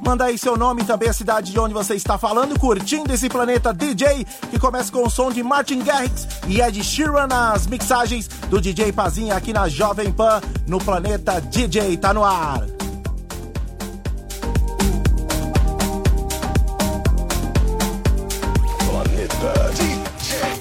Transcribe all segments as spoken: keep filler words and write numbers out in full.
Manda aí seu nome e também a cidade de onde você está falando, curtindo esse Planeta D J, que começa com o som de Martin Garrix e Ed Sheeran nas mixagens do D J Pazinha aqui na Jovem Pan, no Planeta D J. Tá no ar. Planeta D J.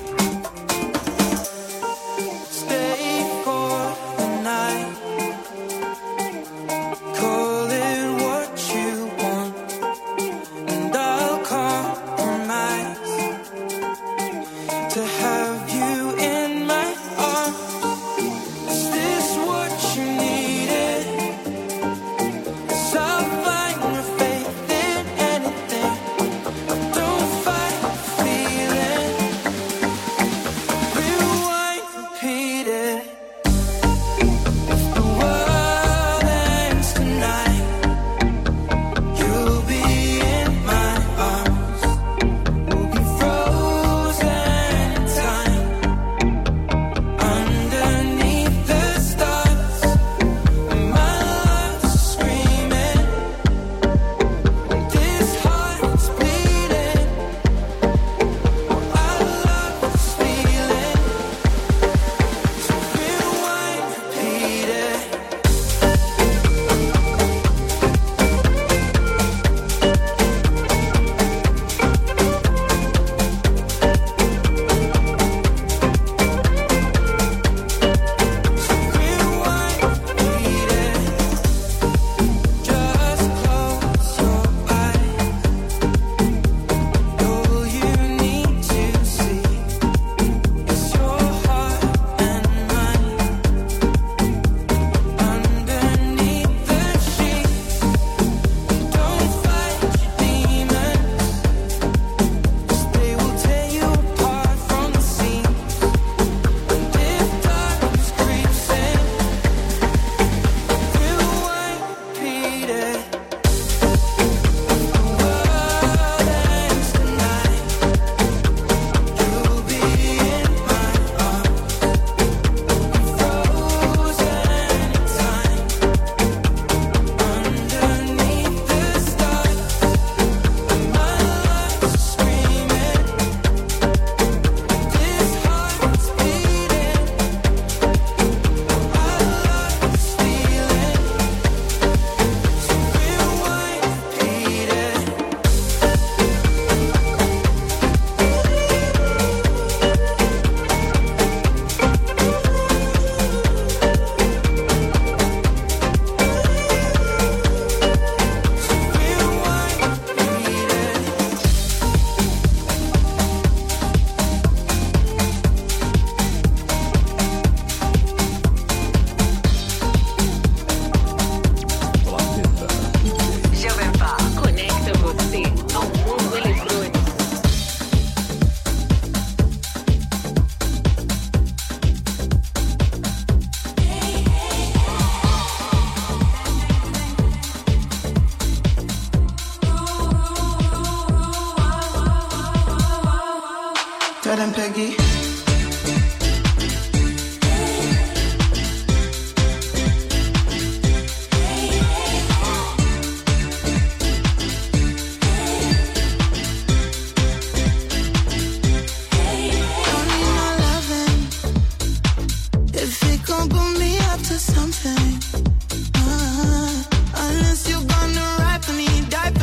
Ted and Peggy.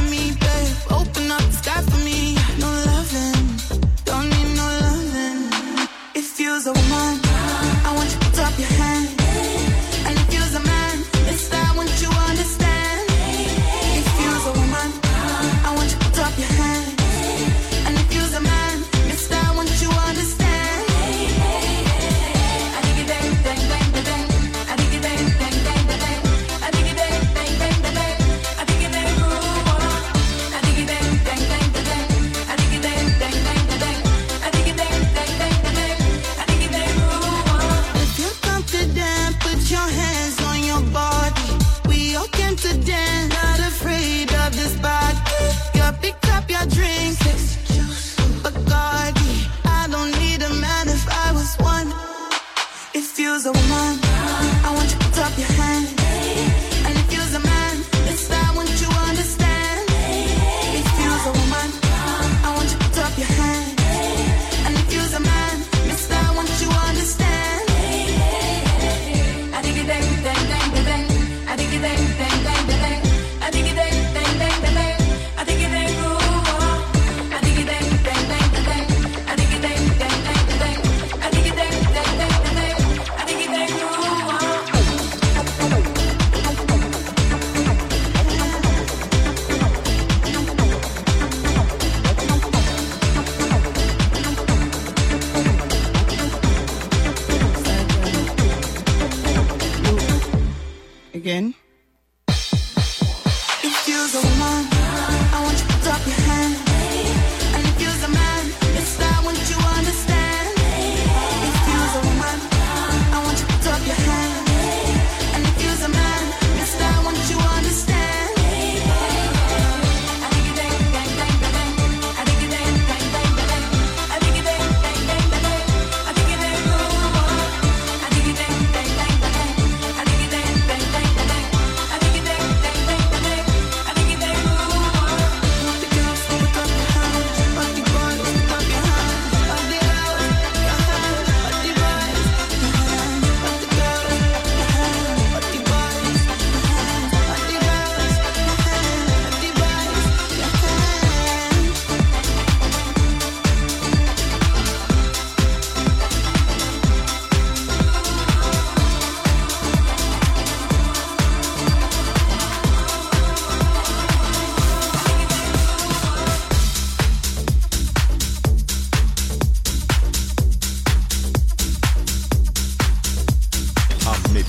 Open up the sky for me. No loving, don't need no loving.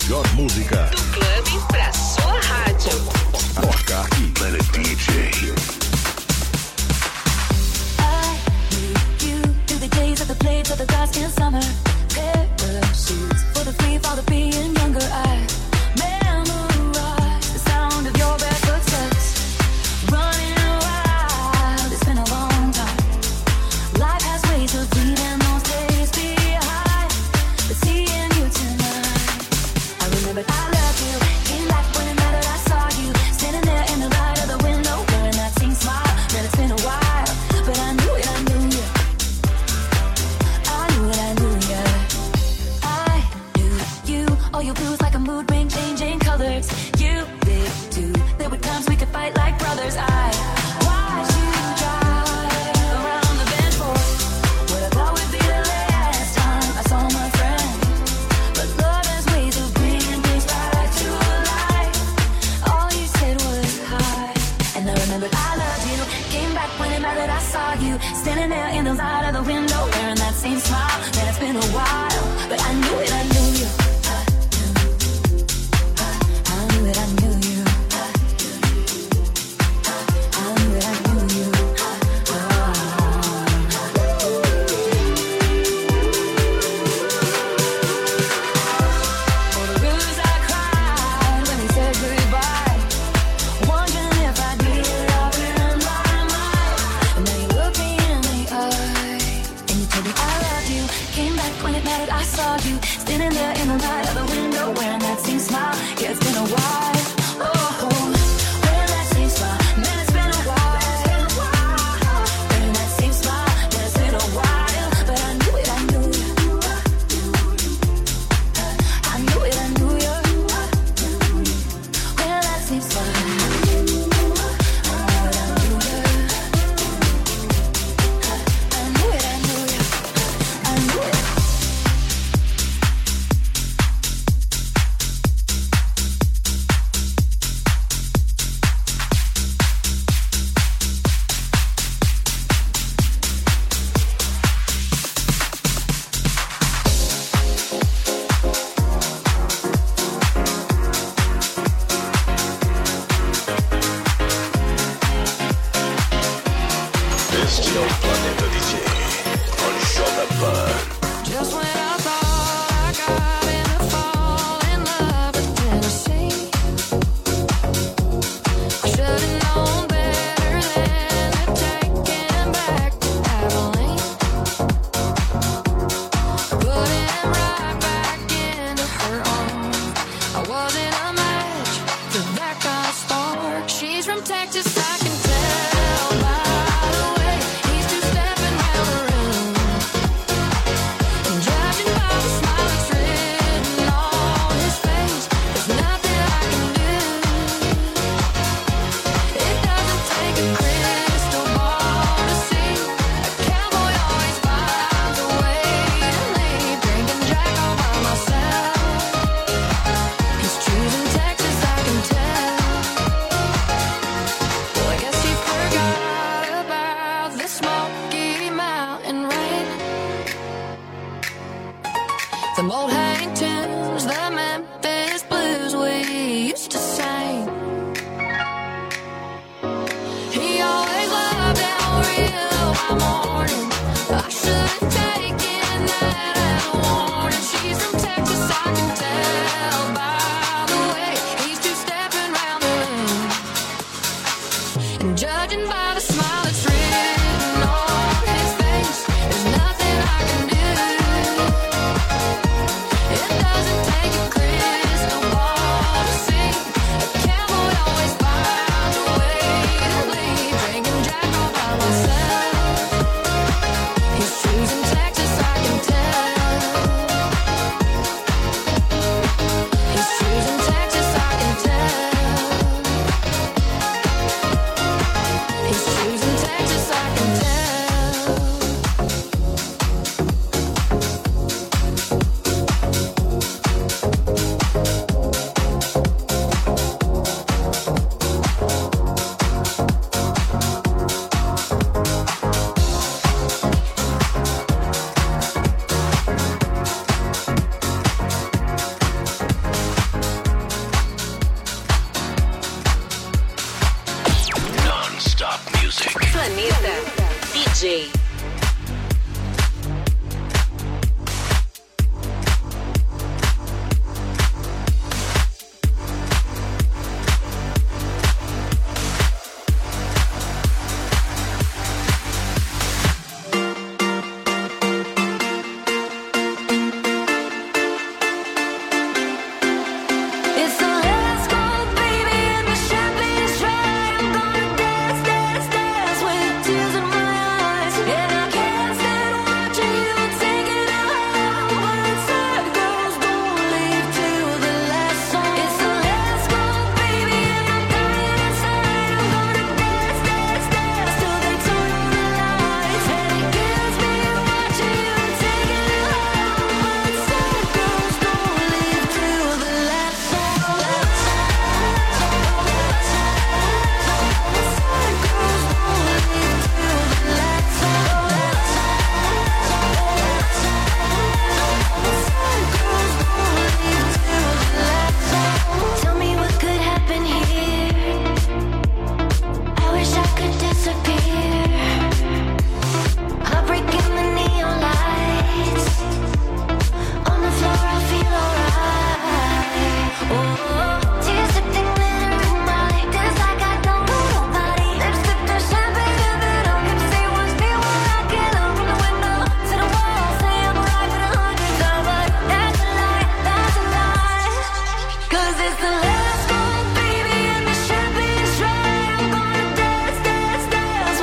melhor música do clube pra sua rádio. Toca aqui, Planet D J. I knew you through the days of the blades of the grass in summer. Parachutes for the free fall of being younger. I memorize the sound of your barefoot steps. Running wild, it's been a long time. Life has ways of leaving those days behind. But seeing you tonight, I remembered I loved you. Came back when it mattered, I saw you standing there in the light of the window, wearing that same smile. Man, it's been a while, but I knew it, I knew you. I knew it, I knew you. I knew you. All your blues like a mood ring, changing colors. You did too. There were times we could fight like brothers. I watched you drive around the bend for what I thought would be the last time I saw my friend. But love has ways of bringing things back to life. All you said was hi, and I remembered I loved you. Came back when it mattered, I saw you standing there in the light of the window, wearing that same smile. Man, it's been a while, but I knew it, I knew you. I knew it, I knew you. I knew it, I knew you. For the rose I cried when he said goodbye, wondering if I'd be loved in my mind. And then you looked me in the eye, and you told me I loved you. Came back when it mattered, I saw you standing there in the light of the window, wearing that same smile. Yeah, it's been a while. Oh, wearing that same smile. Man, it's been a while. Wearing that same smile. Man, it's been a while. But I knew it, I knew you. I knew it, I knew you. Wearing that same smile. I knew it, I knew you. I knew it, I knew you. I knew it. Este é o Planeta D J on Jovem Pan. Just when I thought I got in to fall in love with Tennessee, I should've known better than to take him back to Abilene. Put him right back into her arms. I wasn't a match for that kind of spark. She's from Texas, I can tell by the way he's two-stepping round the room. And judging by the smile that's written on his face, there's nothing I can do. It doesn't take a crystal ball to see a cowboy always finds a way to leave. Drinking Jack all by myself. He's choosing Texas, I can tell. Well, I guess he forgot about the Smoky Mountain rain, them old hang tunes, the Memphis blues we used to sing. He always loved El Rio by morning. I should have taken that as a warning. She's from Texas, I can tell by the way he's two-stepping round the room. And judging by the smile that's written on his face, there's nothing I can do. It doesn't take a crystal ball to see a cowboy always finds a way to leave. Drinking Jack all by myself. He's choosing Texas, I can tell. He's choosing Texas, I can tell. He's Planeta D J. It's the last call, baby, and the champagne's dry. I'm gonna dance, dance, dance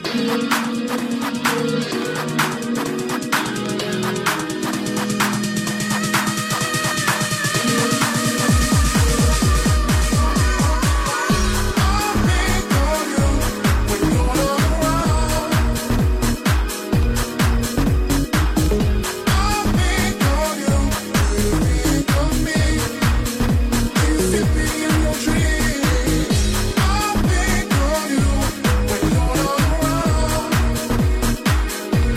When you're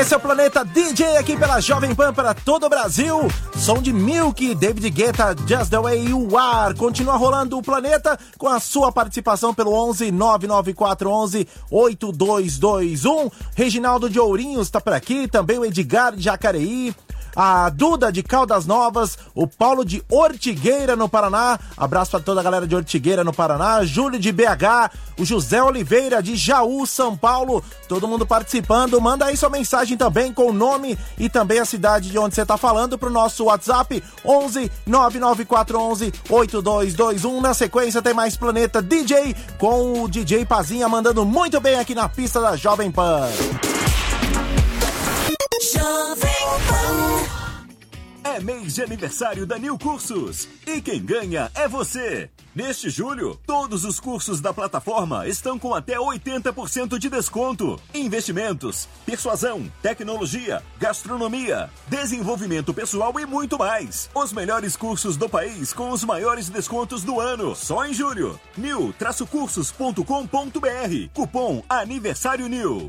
Esse é o Planeta D J aqui pela Jovem Pan para todo o Brasil. Som de Milk, David Guetta, Just the Way You Are. Continua rolando o Planeta com a sua participação pelo onze nove nove quatro onze oito dois dois um. Reginaldo de Ourinhos está por aqui, também o Edgar de Jacareí. A Duda de Caldas Novas, o Paulo de Ortigueira no Paraná, abraço para toda a galera de Ortigueira no Paraná, Júlio de B H, o José Oliveira de Jaú, São Paulo, todo mundo participando. Manda aí sua mensagem também com o nome e também a cidade de onde você tá falando pro nosso WhatsApp onze nove nove quatro onze oito dois dois um. Na sequência tem mais Planeta D J com o D J Pazinha mandando muito bem aqui na pista da Jovem Pan. É mês de aniversário da New Cursos e quem ganha é você. Neste julho, todos os cursos da plataforma estão com até oitenta por cento de desconto. Investimentos, persuasão, tecnologia, gastronomia, desenvolvimento pessoal e muito mais. Os melhores cursos do país com os maiores descontos do ano. Só em julho. new cursos ponto com ponto b r. Cupom Aniversário New.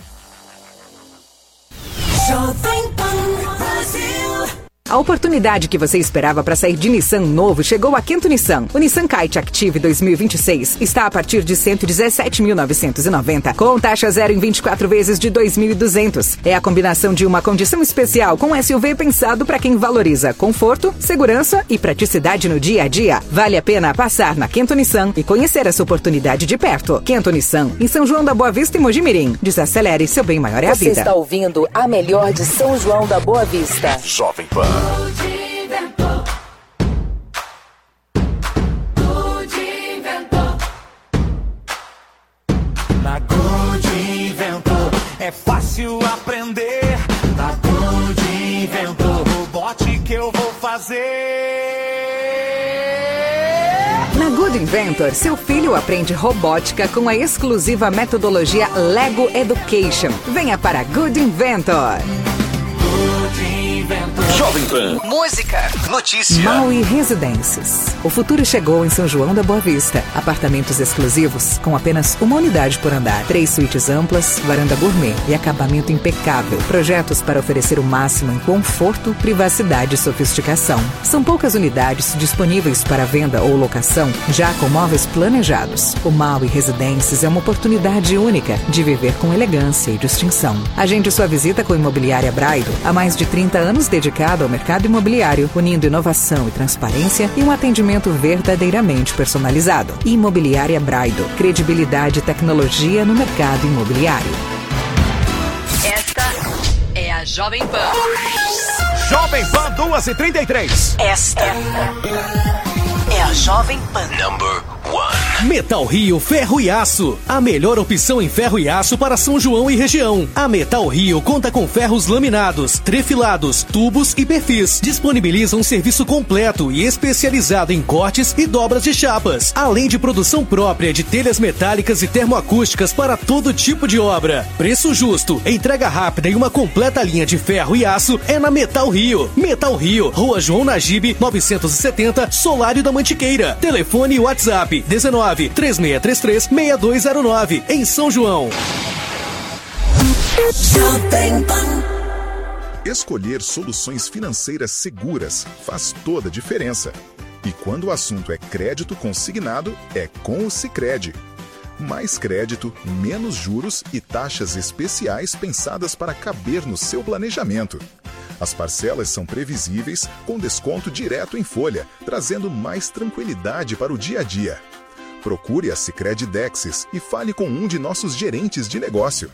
Jovem Pan Brasil. A oportunidade que você esperava para sair de Nissan novo chegou a Quinto Nissan. O Nissan Kite Active dois mil e vinte e seis está a partir de cento e dezessete mil novecentos e noventa, com taxa zero em vinte e quatro vezes de dois mil e duzentos. É a combinação de uma condição especial com S U V pensado para quem valoriza conforto, segurança e praticidade no dia a dia. Vale a pena passar na Quinto Nissan e conhecer essa oportunidade de perto. Quinto Nissan, em São João da Boa Vista e Mojimirim. Desacelere, seu bem maior é a vida. Você está ouvindo a melhor de São João da Boa Vista. Jovem Pan. Tudo inventou. Tudo inventou. Na Good Inventor é fácil aprender. Na Good Inventor, robote que eu vou fazer. Na Good Inventor, seu filho aprende robótica com a exclusiva metodologia Lego Education. Venha para Good Inventor. Jovem Pan. Música. Notícia. Maui Residências. O futuro chegou em São João da Boa Vista. Apartamentos exclusivos com apenas uma unidade por andar. Três suítes amplas, varanda gourmet e acabamento impecável. Projetos para oferecer o máximo em conforto, privacidade e sofisticação. São poucas unidades disponíveis para venda ou locação, já com móveis planejados. O Maui Residências é uma oportunidade única de viver com elegância e distinção. Agende sua visita com a Imobiliária Braido. Há mais de trinta anos dedicada ao mercado imobiliário, unindo inovação e transparência e um atendimento verdadeiramente personalizado. Imobiliária Braido. Credibilidade e tecnologia no mercado imobiliário. Esta é a Jovem Pan. Jovem Pan duas e trinta e três. Esta é a Jovem Pan. Number one. Metal Rio Ferro e Aço, a melhor opção em ferro e aço para São João e região. A Metal Rio conta com ferros laminados, trefilados, tubos e perfis. Disponibiliza um serviço completo e especializado em cortes e dobras de chapas, além de produção própria de telhas metálicas e termoacústicas para todo tipo de obra. Preço justo, entrega rápida e uma completa linha de ferro e aço é na Metal Rio. Metal Rio, Rua João Nagibe, novecentos e setenta, Solário da Mantiqueira. Telefone e WhatsApp dezenove, três seis três três, seis dois zero nove, em São João. Escolher soluções financeiras seguras faz toda a diferença. E quando o assunto é crédito consignado, é com o Sicredi. Mais crédito, menos juros e taxas especiais pensadas para caber no seu planejamento. As parcelas são previsíveis, com desconto direto em folha, trazendo mais tranquilidade para o dia a dia. Procure a Sicredi Dexis e fale com um de nossos gerentes de negócio.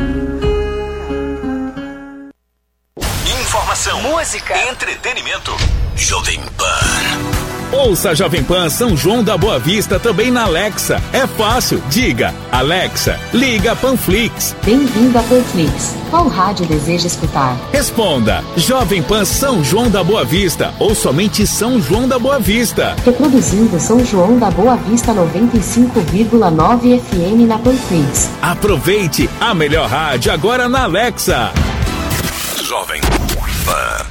Informação. Música. Entretenimento. Jovem Pan. Ouça a Jovem Pan São João da Boa Vista também na Alexa. É fácil. Diga, Alexa, liga Panflix. Bem-vindo a Panflix. Qual rádio deseja escutar? Responda, Jovem Pan São João da Boa Vista ou somente São João da Boa Vista. Reproduzindo São João da Boa Vista noventa e cinco vírgula nove F M na Panflix. Aproveite a melhor rádio agora na Alexa. Jovem Pan.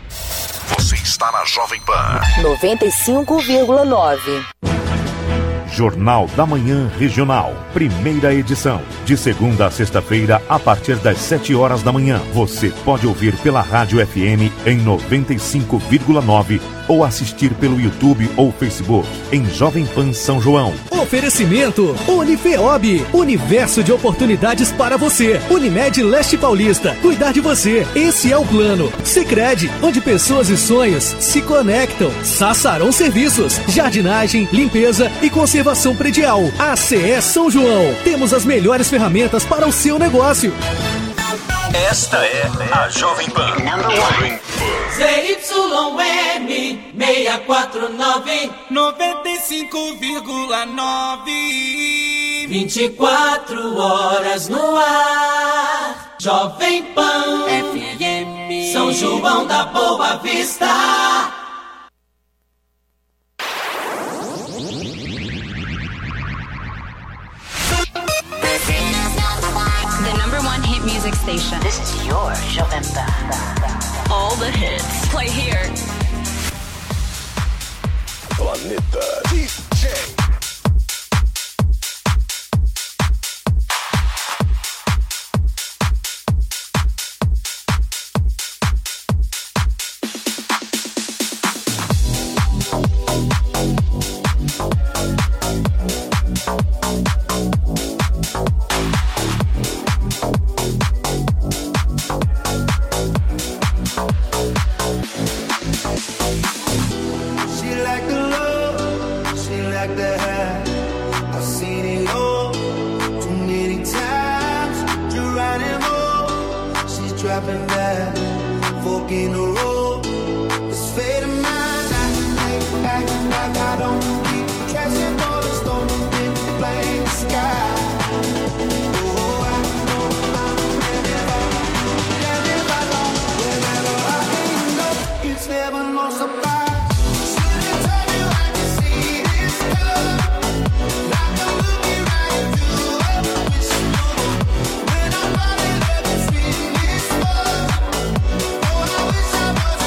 Você está na Jovem Pan. noventa e cinco vírgula nove. Jornal da Manhã Regional, primeira edição, de segunda a sexta-feira, a partir das sete horas da manhã. Você pode ouvir pela Rádio F M em noventa e cinco vírgula nove ou assistir pelo YouTube ou Facebook em Jovem Pan São João. Oferecimento Unifeob, universo de oportunidades para você. Unimed Leste Paulista, cuidar de você, esse é o plano. Sicredi, onde pessoas e sonhos se conectam. Sassarão Serviços, jardinagem, limpeza e conservação predial. A C E São João, temos as melhores ferramentas para o seu negócio. Esta é a Jovem Pan. Z Y M seis quatro nove, noventa e cinco vírgula nove. vinte e quatro horas no ar. Jovem Pan F M, São João da Boa Vista. The number one hit music station. This is your Jovem Pan. All the hits play here. Planeta D J. I wish I was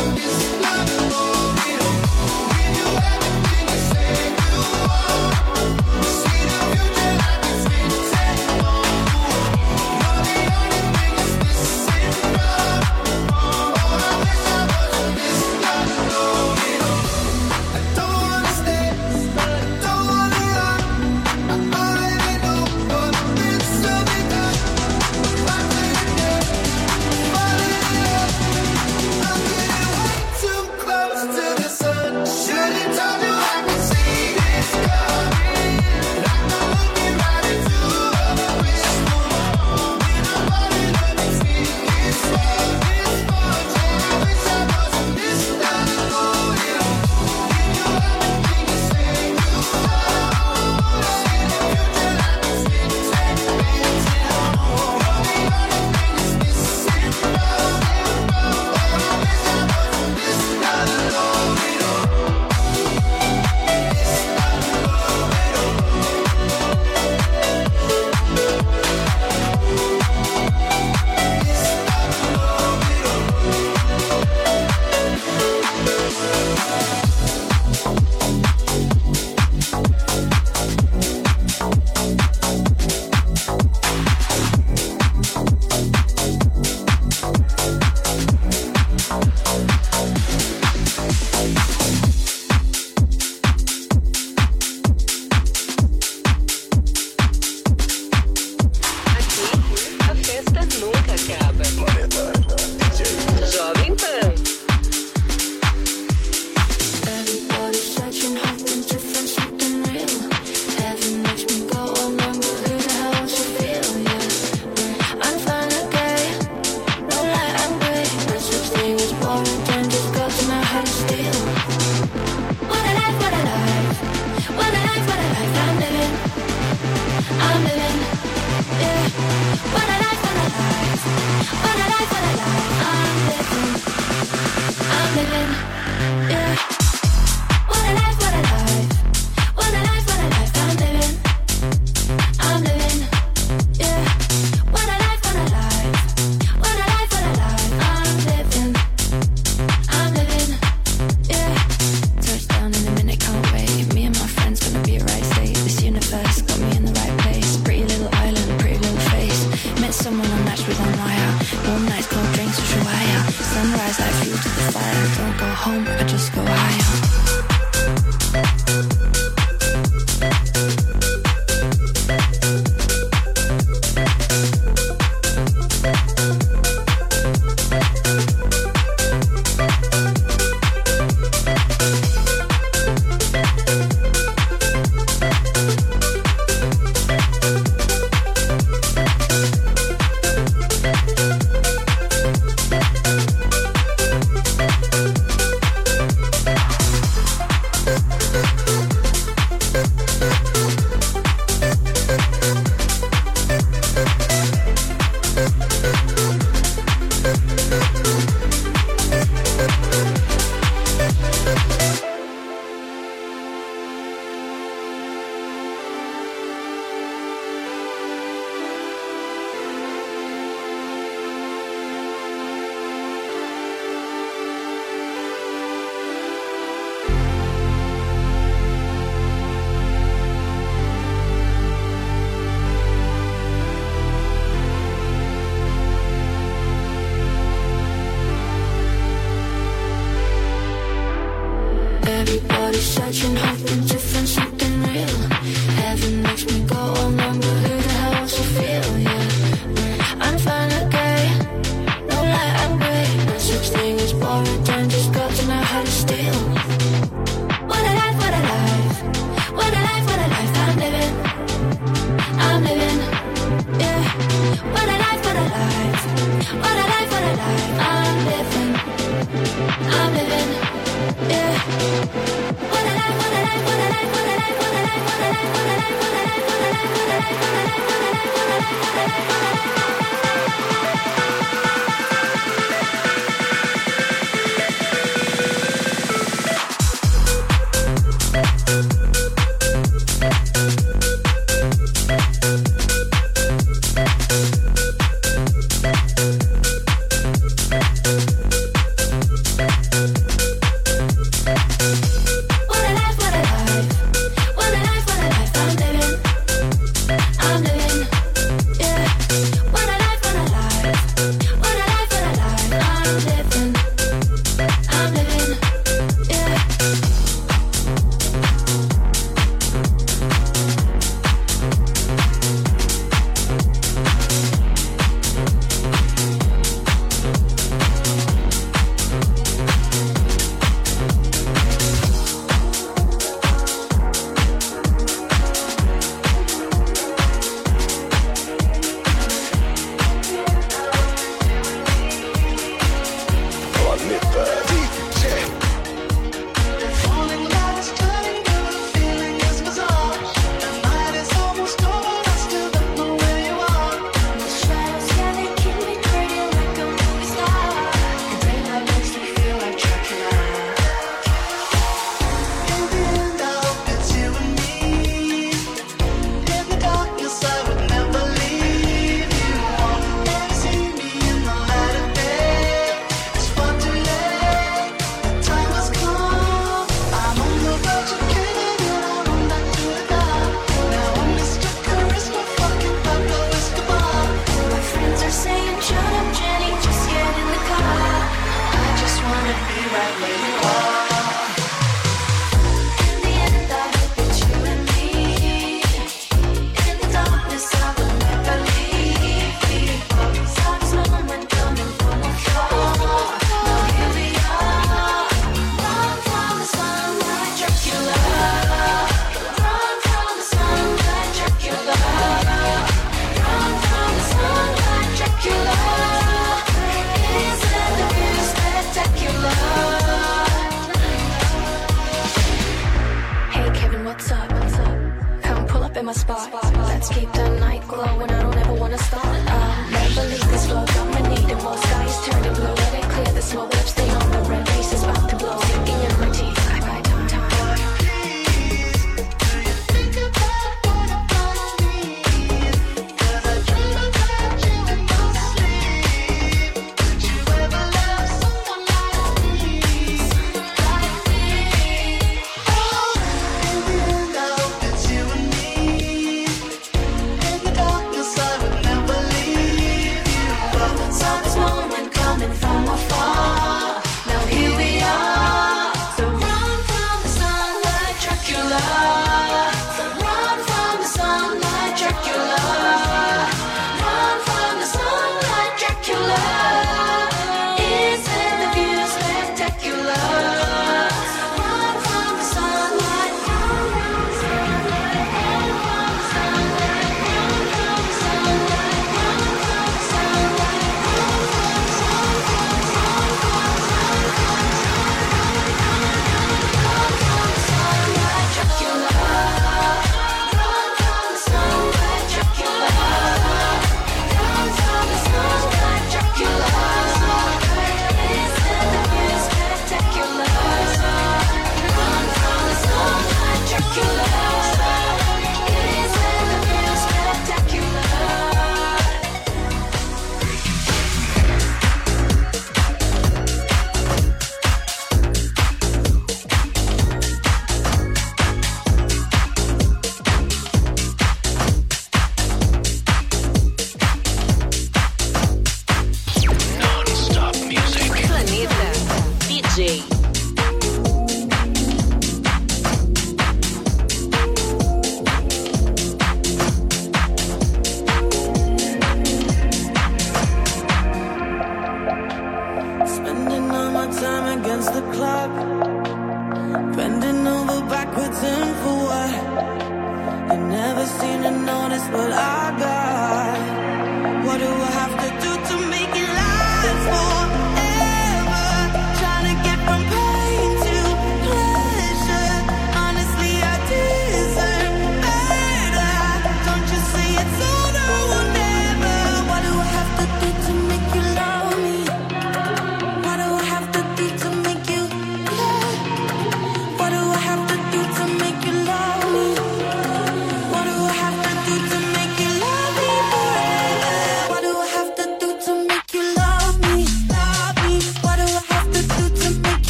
but I got